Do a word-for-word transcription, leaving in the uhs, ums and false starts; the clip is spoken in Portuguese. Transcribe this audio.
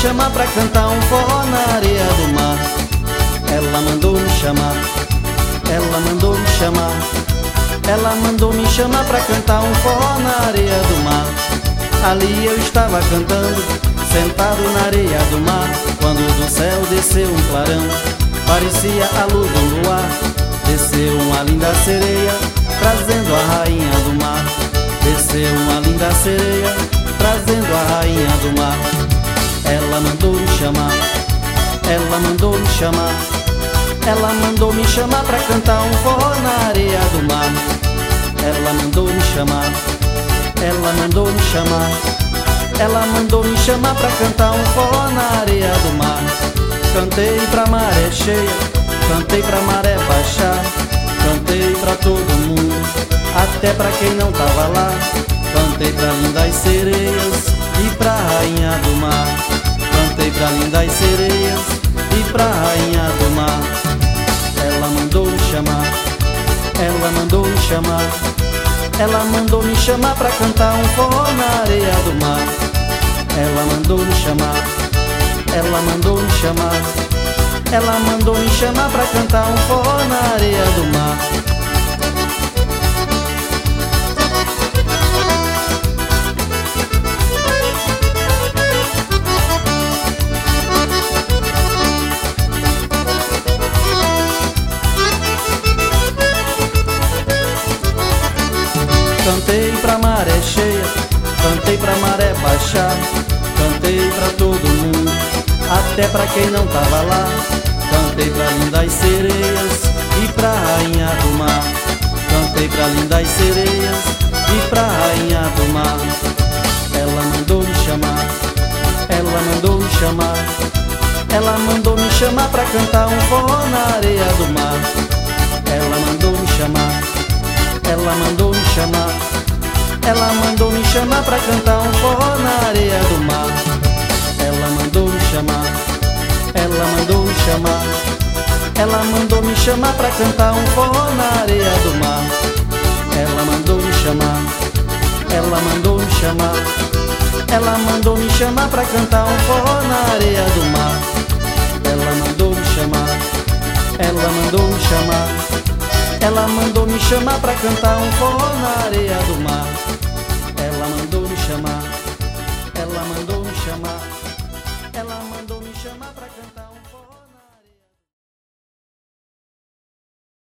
chamar pra cantar um forró na areia do mar. Ela mandou me chamar, ela mandou me chamar, ela mandou me chamar pra cantar um forró na areia do mar. Ali eu estava cantando, sentado na areia do mar, quando do céu desceu um clarão, parecia a luz do luar. Desceu uma linda sereia, trazendo a rainha do mar. Desceu uma linda sereia, trazendo a rainha do mar. Ela mandou me chamar, ela mandou me chamar, ela mandou me chamar pra cantar um forró na areia do mar. Ela mandou me chamar, ela mandou me chamar, ela mandou me chamar pra cantar um forró na areia do mar. Cantei pra maré cheia, cantei pra maré baixar, cantei pra todo mundo, até pra quem não tava lá. Cantei pra lindas sereias e pra rainha do mar. Cantei pra lindas sereias e pra rainha do mar. Ela mandou me chamar, ela mandou me chamar, ela mandou me chamar pra cantar um forró na areia do mar. Ela mandou me chamar, ela mandou me chamar, ela mandou me chamar pra cantar um forró na areia do mar. Cantei pra maré cheia, cantei pra maré baixar, cantei pra todo mundo, até pra quem não tava lá. Cantei pra lindas sereias e pra rainha do mar. Cantei pra lindas sereias e pra rainha do mar. Ela mandou me chamar, ela mandou me chamar, ela mandou me chamar pra cantar um forró na areia do mar. Ela mandou me chamar, ela mandou me chamar, ela mandou me chamar pra cantar um forró na areia do mar. Ela mandou me chamar, ela mandou me chamar, ela mandou me chamar pra cantar um forró na areia do mar. Ela mandou me chamar, ela mandou me chamar, ela mandou me chamar pra cantar um forró na areia do mar. Ela mandou me chamar, ela mandou me chamar, ela mandou me chamar pra cantar um forró na areia do mar. Ela mandou me chamar, ela mandou me chamar.